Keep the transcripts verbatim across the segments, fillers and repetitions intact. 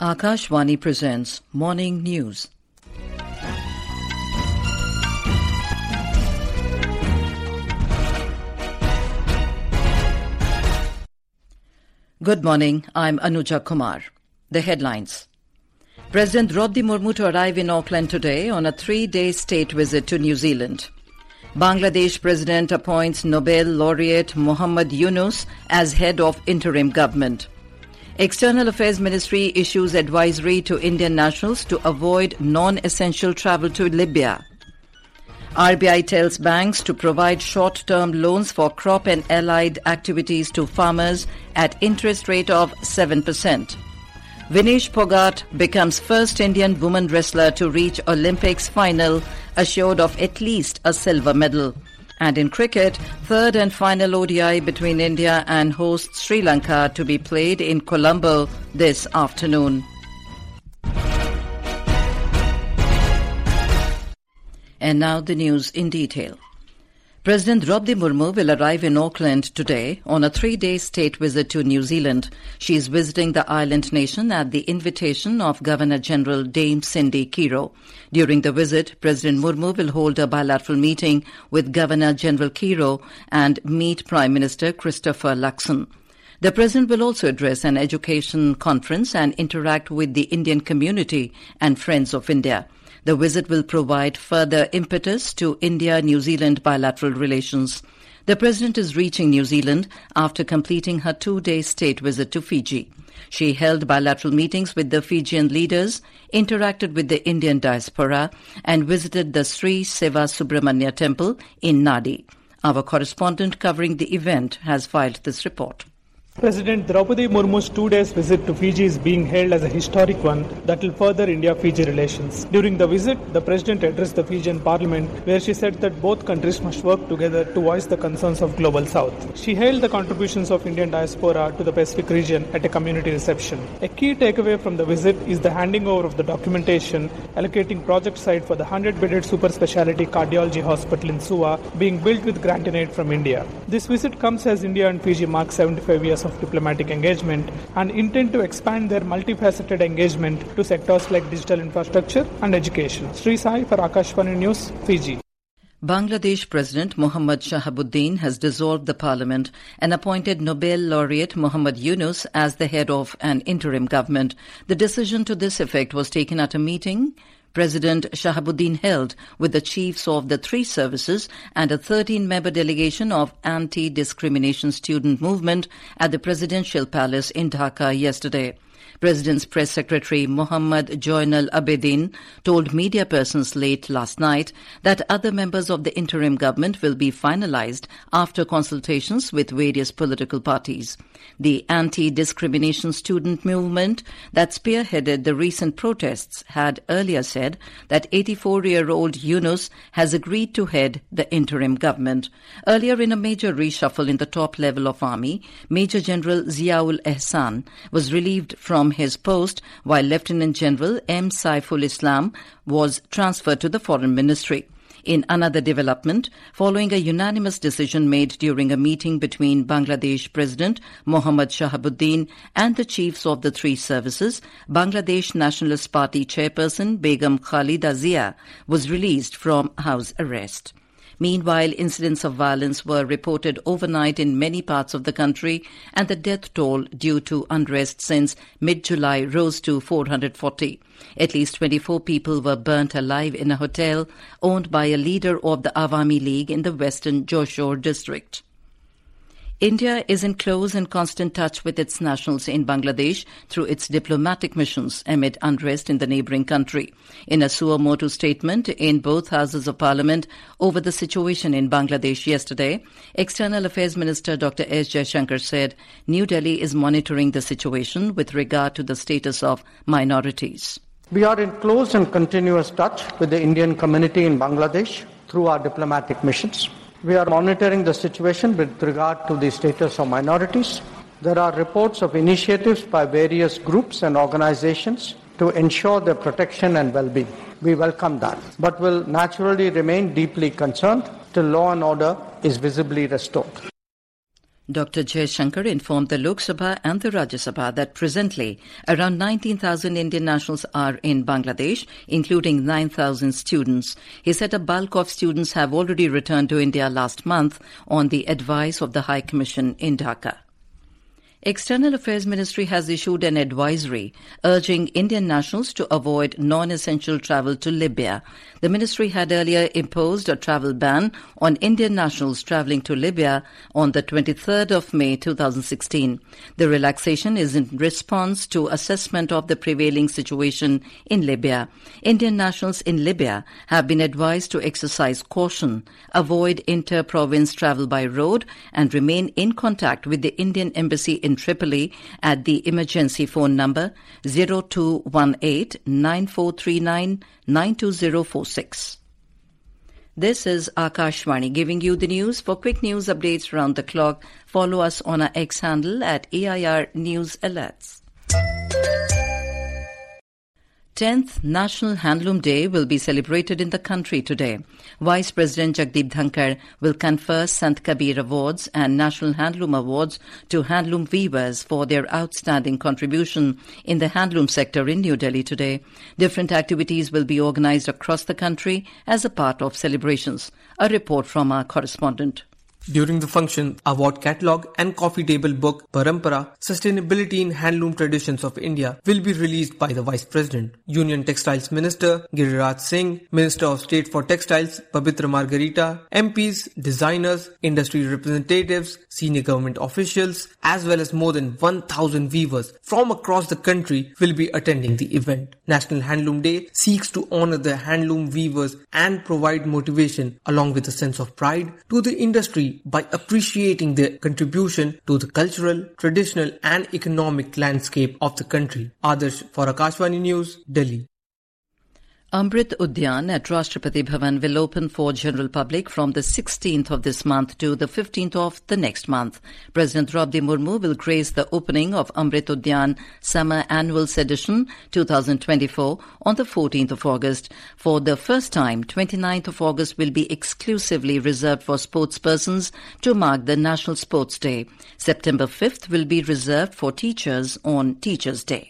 Akashvani presents Morning News. Good morning, I'm Anuja Kumar. The headlines. President Draupadi Murmu to arrive in Auckland today on a three-day state visit to New Zealand. Bangladesh President appoints Nobel laureate Muhammad Yunus as head of interim government. External Affairs Ministry issues advisory to Indian nationals to avoid non-essential travel to Libya. R B I tells banks to provide short-term loans for crop and allied activities to farmers at interest rate of seven percent. Vinesh Phogat becomes first Indian woman wrestler to reach Olympics final, assured of at least a silver medal. And in cricket, third and final O D I between India and host Sri Lanka to be played in Colombo this afternoon. And now the news in detail. President Draupadi Murmu will arrive in Auckland today on a three-day state visit to New Zealand. She is visiting the island nation at the invitation of Governor-General Dame Cindy Kiro. During the visit, President Murmu will hold a bilateral meeting with Governor-General Kiro and meet Prime Minister Christopher Luxon. The President will also address an education conference and interact with the Indian community and Friends of India. The visit will provide further impetus to India-New Zealand bilateral relations. The President is reaching New Zealand after completing her two-day state visit to Fiji. She held bilateral meetings with the Fijian leaders, interacted with the Indian diaspora, and visited the Sri Seva Subramanya Temple in Nadi. Our correspondent covering the event has filed this report. President Draupadi Murmu's two days visit to Fiji is being hailed as a historic one that will further India-Fiji relations. During the visit, the President addressed the Fijian Parliament, where she said that both countries must work together to voice the concerns of Global South. She hailed the contributions of Indian diaspora to the Pacific region at a community reception. A key takeaway from the visit is the handing over of the documentation allocating project site for the one hundred-bedded super specialty cardiology hospital in Suva being built with grant and aid from India. This visit comes as India and Fiji mark seventy-five years of diplomatic engagement and intend to expand their multifaceted engagement to sectors like digital infrastructure and education. Sri Sai for Akashvani News, Fiji. Bangladesh President Mohammad Shahabuddin has dissolved the parliament and appointed Nobel laureate Muhammad Yunus as the head of an interim government. The decision to this effect was taken at a meeting President Shahabuddin held with the chiefs of the three services and a thirteen-member delegation of anti-discrimination student movement at the Presidential Palace in Dhaka yesterday. President's press secretary Muhammad Joinal Abedin told media persons late last night that other members of the interim government will be finalized after consultations with various political parties. The anti-discrimination student movement that spearheaded the recent protests had earlier said that eighty-four-year-old Yunus has agreed to head the interim government. Earlier, in a major reshuffle in the top level of army, Major General Ziaul Ehsan was relieved from his post, while Lieutenant General M. Saiful Islam was transferred to the Foreign Ministry. In another development, following a unanimous decision made during a meeting between Bangladesh President Mohammad Shahabuddin and the chiefs of the three services, Bangladesh Nationalist Party chairperson Begum Khalida Zia was released from house arrest. Meanwhile, incidents of violence were reported overnight in many parts of the country, and the death toll due to unrest since mid-July rose to four hundred forty. At least twenty-four people were burnt alive in a hotel owned by a leader of the Awami League in the western Jashore district. India is in close and constant touch with its nationals in Bangladesh through its diplomatic missions amid unrest in the neighbouring country. In a suo motu statement in both houses of parliament over the situation in Bangladesh yesterday, External Affairs Minister Doctor S. Jaishankar said New Delhi is monitoring the situation with regard to the status of minorities. We are in close and continuous touch with the Indian community in Bangladesh through our diplomatic missions. We are monitoring the situation with regard to the status of minorities. There are reports of initiatives by various groups and organizations to ensure their protection and well-being. We welcome that, but will naturally remain deeply concerned till law and order is visibly restored. Doctor Jaishankar informed the Lok Sabha and the Rajya Sabha that presently around nineteen thousand Indian nationals are in Bangladesh, including nine thousand students. He said a bulk of students have already returned to India last month on the advice of the High Commission in Dhaka. External Affairs Ministry has issued an advisory urging Indian nationals to avoid non-essential travel to Libya. The ministry had earlier imposed a travel ban on Indian nationals travelling to Libya on the twenty-third of May two thousand sixteen. The relaxation is in response to assessment of the prevailing situation in Libya. Indian nationals in Libya have been advised to exercise caution, avoid inter-province travel by road, and remain in contact with the Indian Embassy in Tripoli at the emergency phone number zero two one eight nine four three nine nine two zero four six. This is Akashvani giving you the news. For quick news updates round the clock, follow us on our X handle at A I R News Alerts. tenth National Handloom Day will be celebrated in the country today. Vice President Jagdeep Dhankar will confer Sant Kabir Awards and National Handloom Awards to handloom weavers for their outstanding contribution in the handloom sector in New Delhi today. Different activities will be organized across the country as a part of celebrations. A report from our correspondent. During the function, award catalogue and coffee table book Parampara, Sustainability in Handloom Traditions of India will be released by the Vice President. Union Textiles Minister Giriraj Singh, Minister of State for Textiles Pabitra Margarita, M Ps, designers, industry representatives, senior government officials, as well as more than one thousand weavers from across the country will be attending the event. National Handloom Day seeks to honor the handloom weavers and provide motivation along with a sense of pride to the industry by appreciating their contribution to the cultural, traditional and economic landscape of the country. Adarsh for Akashvani News, Delhi. Amrit Udyan at Rashtrapati Bhavan will open for general public from the sixteenth of this month to the fifteenth of the next month. President Draupadi Murmu will grace the opening of Amrit Udyan Summer Annual Sedition twenty twenty-four on the fourteenth of August. For the first time, twenty-ninth of August will be exclusively reserved for sportspersons to mark the National Sports Day. September fifth will be reserved for teachers on Teachers' Day.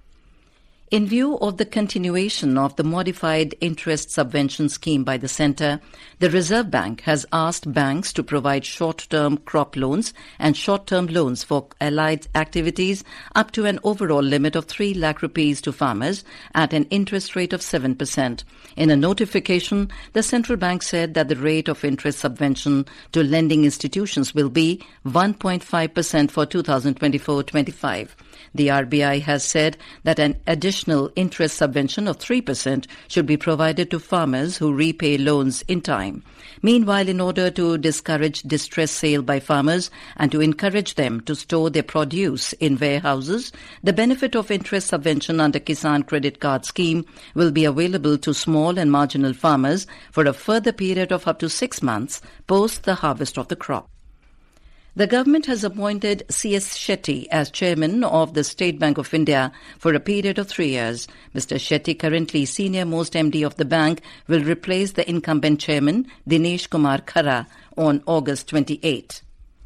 In view of the continuation of the modified interest subvention scheme by the centre, the Reserve Bank has asked banks to provide short-term crop loans and short-term loans for allied activities up to an overall limit of three lakh rupees to farmers at an interest rate of seven percent. In a notification, the central bank said that the rate of interest subvention to lending institutions will be one point five percent for twenty twenty-four twenty-five. The R B I has said that an additional interest subvention of three percent should be provided to farmers who repay loans in time. Meanwhile, in order to discourage distress sale by farmers and to encourage them to store their produce in warehouses, the benefit of interest subvention under Kisan Credit Card Scheme will be available to small and marginal farmers for a further period of up to six months post the harvest of the crop. The government has appointed C S Shetty as chairman of the State Bank of India for a period of three years. Mister Shetty, currently senior-most M D of the bank, will replace the incumbent chairman, Dinesh Kumar Khara, on August twenty-eighth.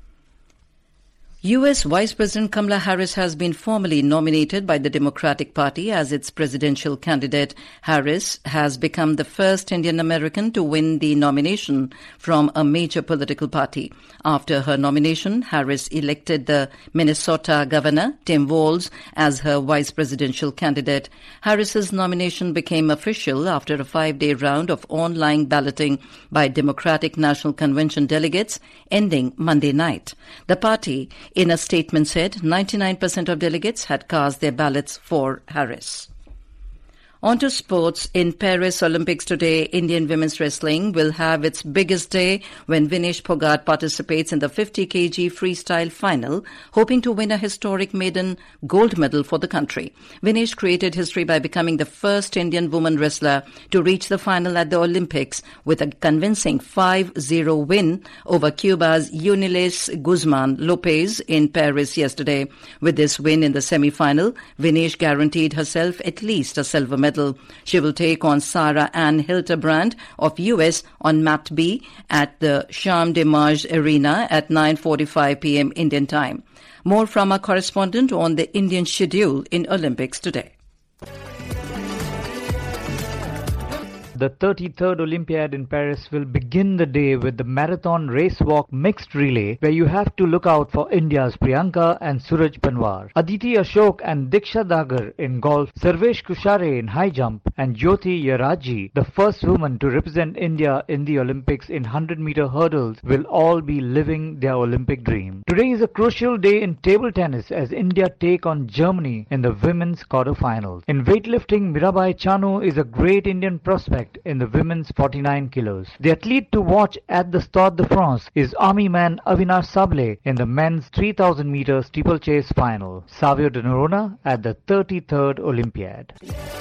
U S Vice President Kamala Harris has been formally nominated by the Democratic Party as its presidential candidate. Harris has become the first Indian American to win the nomination from a major political party. After her nomination, Harris elected the Minnesota Governor, Tim Walz, as her vice presidential candidate. Harris's nomination became official after a five-day round of online balloting by Democratic National Convention delegates, ending Monday night. The party, in a statement, said ninety-nine percent of delegates had cast their ballots for Harris. On to sports. In Paris Olympics today, Indian women's wrestling will have its biggest day when Vinesh Phogat participates in the fifty kilogram freestyle final, hoping to win a historic maiden gold medal for the country. Vinesh created history by becoming the first Indian woman wrestler to reach the final at the Olympics with a convincing five zero win over Cuba's Eunice Guzman Lopez in Paris yesterday. With this win in the semi-final, Vinesh guaranteed herself at least a silver medal medal. She will take on Sarah Ann Hildebrand of U S on mat B at the Champ de Mars Arena at nine forty-five p.m. Indian time. More from our correspondent on the Indian schedule in Olympics today. The thirty-third Olympiad in Paris will begin the day with the marathon race walk mixed relay, where you have to look out for India's Priyanka and Suraj Panwar, Aditi Ashok and Diksha Dagar in golf, Sarvesh Kushare in high jump, and Jyoti Yaraji, the first woman to represent India in the Olympics in one hundred meter hurdles, will all be living their Olympic dream. Today is a crucial day in table tennis as India take on Germany in the women's quarterfinals. In weightlifting, Mirabai Chanu is a great Indian prospect in the women's forty-nine kilos. The athlete to watch at the Stade de France is Army man Avinash Sable in the men's three thousand meter steeplechase final. Savio de Noronha at the thirty-third Olympiad.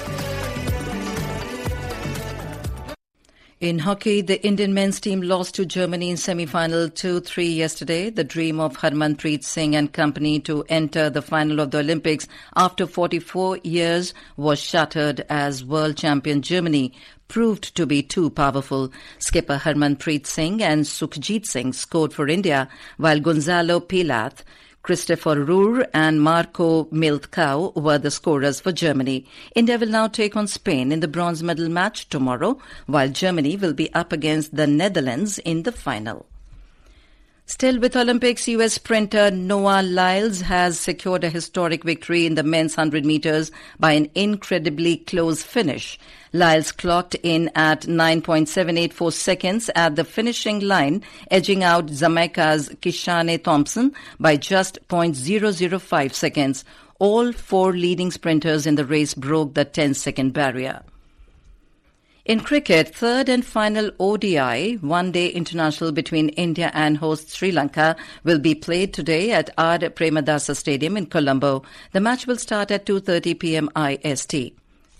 In hockey, the Indian men's team lost to Germany in semi-final two three yesterday. The dream of Harmanpreet Singh and company to enter the final of the Olympics after forty-four years was shattered as world champion Germany proved to be too powerful. Skipper Harmanpreet Singh and Sukhjit Singh scored for India, while Gonzalo Pilath, Christopher Ruhr and Marco Miltkow were the scorers for Germany. India will now take on Spain in the bronze medal match tomorrow, while Germany will be up against the Netherlands in the final. Still with Olympics, U S sprinter Noah Lyles has secured a historic victory in the men's one hundred meters by an incredibly close finish. Lyles clocked in at nine point seven eight four seconds at the finishing line, edging out Jamaica's Kishane Thompson by just zero point zero zero five seconds. All four leading sprinters in the race broke the ten-second barrier. In cricket, third and final O D I, one-day international between India and host Sri Lanka, will be played today at R. Premadasa Stadium in Colombo. The match will start at two thirty p.m. I S T.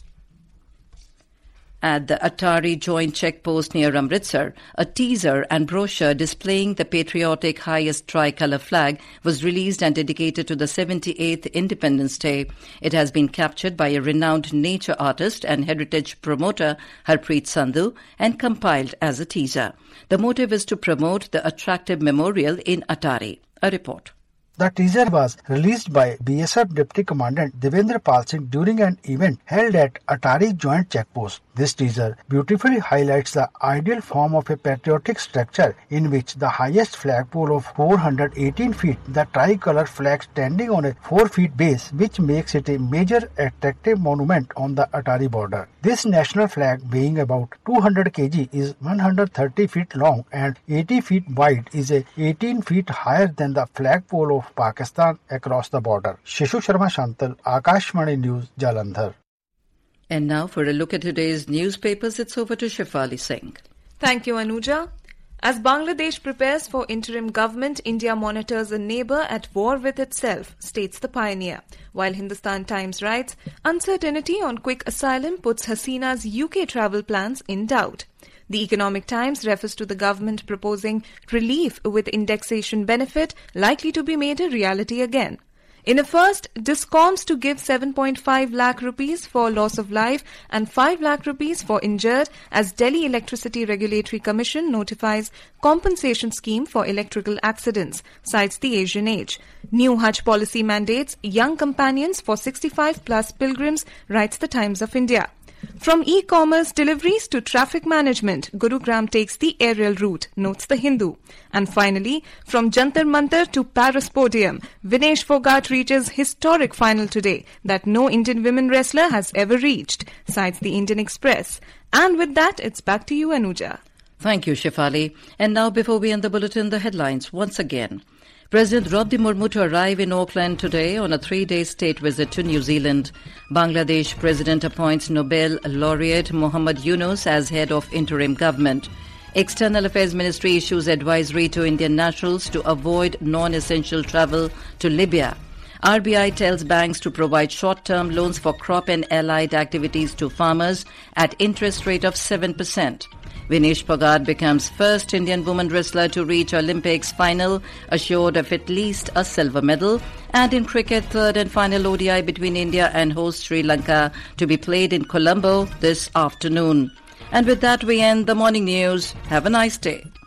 At the Atari Joint Checkpost near Amritsar, a teaser and brochure displaying the patriotic highest tricolour flag was released and dedicated to the seventy-eighth Independence Day. It has been captured by a renowned nature artist and heritage promoter, Harpreet Sandhu, and compiled as a teaser. The motive is to promote the attractive memorial in Atari. A report. The teaser was released by B S F Deputy Commandant Devendra Pal Singh during an event held at Atari Joint Checkpost. This teaser beautifully highlights the ideal form of a patriotic structure in which the highest flagpole of four hundred eighteen feet, the tricolour flag standing on a four feet base, which makes it a major attractive monument on the Atari border. This national flag, weighing about two hundred kilograms, is one hundred thirty feet long and eighty feet wide, is a eighteen feet higher than the flagpole of Pakistan across the border. Shishu Sharma Shantal, Akashvani News, Jalandhar. And now for a look at today's newspapers, it's over to Shefali Singh. Thank you, Anuja. As Bangladesh prepares for interim government, India monitors a neighbour at war with itself, states the Pioneer. While Hindustan Times writes, uncertainty on quick asylum puts Hasina's U K travel plans in doubt. The Economic Times refers to the government proposing relief with indexation benefit likely to be made a reality again. In a first, Discoms to give seven point five lakh rupees for loss of life and five lakh rupees for injured as Delhi Electricity Regulatory Commission notifies compensation scheme for electrical accidents, cites the Asian Age. New Hajj policy mandates young companions for sixty-five plus pilgrims, writes the Times of India. From e-commerce deliveries to traffic management, Gurugram takes the aerial route, notes the Hindu. And finally, from Jantar Mantar to Paris podium, Vinesh Fogart reaches historic final today that no Indian women wrestler has ever reached, cites the Indian Express. And with that, it's back to you, Anuja. Thank you, Shefali. And now, before we end the bulletin, the headlines once again. President Draupadi Murmu to arrive in Auckland today on a three-day state visit to New Zealand. Bangladesh President appoints Nobel laureate Muhammad Yunus as head of interim government. External Affairs Ministry issues advisory to Indian nationals to avoid non-essential travel to Libya. R B I tells banks to provide short-term loans for crop and allied activities to farmers at interest rate of seven percent. Vinesh Pogad becomes first Indian woman wrestler to reach Olympics final, assured of at least a silver medal. And in cricket, third and final O D I between India and host Sri Lanka to be played in Colombo this afternoon. And with that, we end the morning news. Have a nice day.